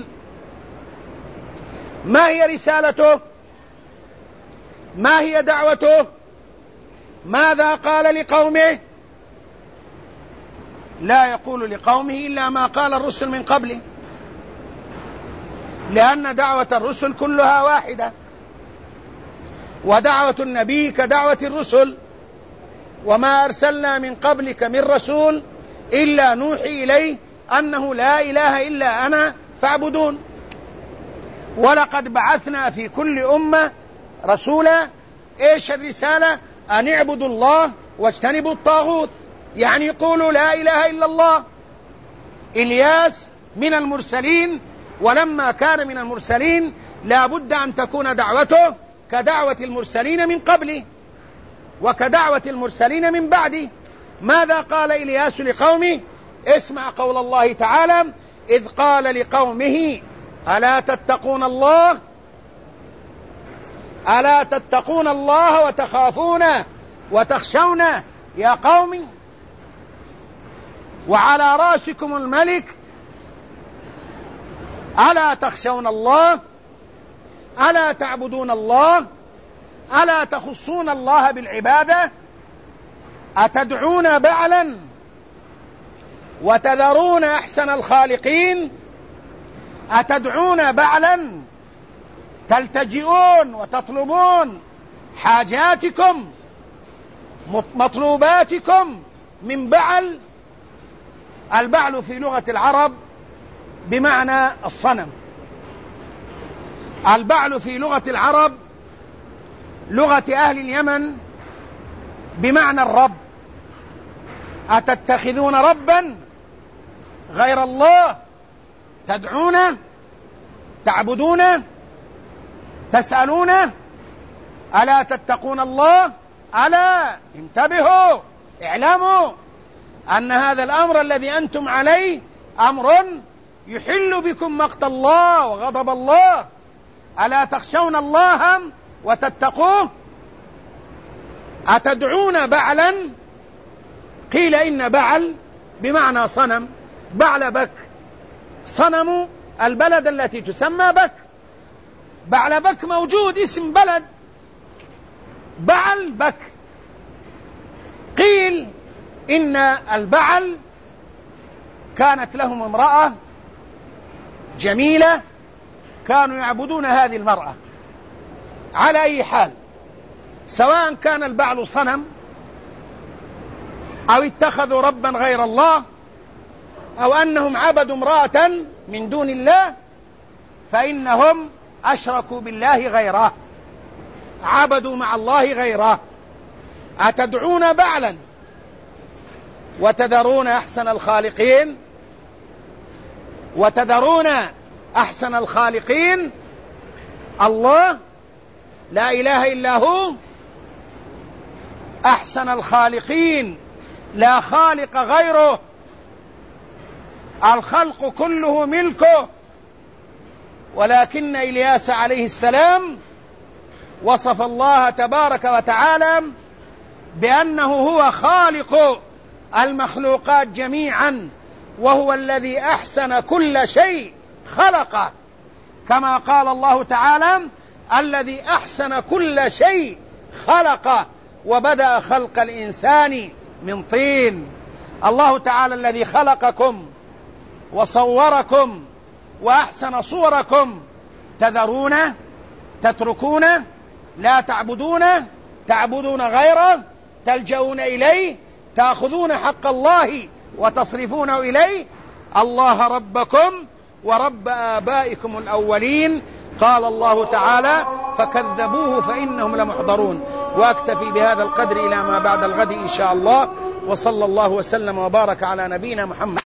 ما هي رسالته؟ ما هي دعوته؟ ماذا قال لقومه؟ لا يقول لقومه إلا ما قال الرسل من قبله، لأن دعوة الرسل كلها واحدة، ودعوة النبي كدعوة الرسل. وما أرسلنا من قبلك من رسول إلا نوحي إليه أنه لا إله إلا أنا فاعبدون. ولقد بعثنا في كل أمة رسولا. إيش الرسالة؟ أن اعبدوا الله واجتنبوا الطاغوت، يعني يقولوا لا إله إلا الله. إلياس من المرسلين، ولما كان من المرسلين لا بد أن تكون دعوته كدعوة المرسلين من قبله وكدعوة المرسلين من بعده. ماذا قال إلياس لقومه؟ اسمع قول الله تعالى: إذ قال لقومه ألا تتقون الله ألا تتقون الله وتخافونه وتخشونه يا قوم وعلى رأسكم الملك ألا تخشون الله ألا تعبدون الله ألا تخصون الله بالعبادة أتدعون بعلا وتذرون أحسن الخالقين أتدعون بعلا تلتجئون وتطلبون حاجاتكم مطلوباتكم من بعل. البعل في لغة العرب بمعنى الصنم. البعل في لغة العرب لغة أهل اليمن بمعنى الرب. أتتخذون ربا غير الله تدعونه تعبدونه تسألونه ألا تتقون الله ألا انتبهوا اعلموا أن هذا الأمر الذي أنتم عليه أمر يحل بكم مقت الله وغضب الله ألا تخشون الله وتتقوه أتدعون بعلا. قيل إن بعل بمعنى صنم. بعل بك صنم البلد التي تسمى بك. بعل بك موجود اسم بلد بعل بك. قيل إن البعل كانت لهم امرأة جميلة كانوا يعبدون هذه المرأة. على أي حال، سواء كان البعل صنم أو اتخذوا ربا غير الله أو أنهم عبدوا امرأة من دون الله، فإنهم أشركوا بالله غيره، عبدوا مع الله غيره. أتدعون بعلا وتذرون أحسن الخالقين وتذرون أحسن الخالقين الله لا إله إلا هو أحسن الخالقين لا خالق غيره. الخلق كله ملكه، ولكن إلياس عليه السلام وصف الله تبارك وتعالى بأنه هو خالق المخلوقات جميعا، وهو الذي أحسن كل شيء خلقه، كما قال الله تعالى: الذي أحسن كل شيء خلقه وبدأ خلق الإنسان من طين. الله تعالى الذي خلقكم وصوركم وأحسن صوركم تذرونه تتركونه لا تعبدونه تعبدون غيره تلجؤون إليه تأخذون حق الله وتصرفونه إليه. الله ربكم ورب آبائكم الأولين. قال الله تعالى: فكذبوه فإنهم لمحضرون. وأكتفي بهذا القدر إلى ما بعد الغد إن شاء الله، وصلى الله وسلم وبارك على نبينا محمد.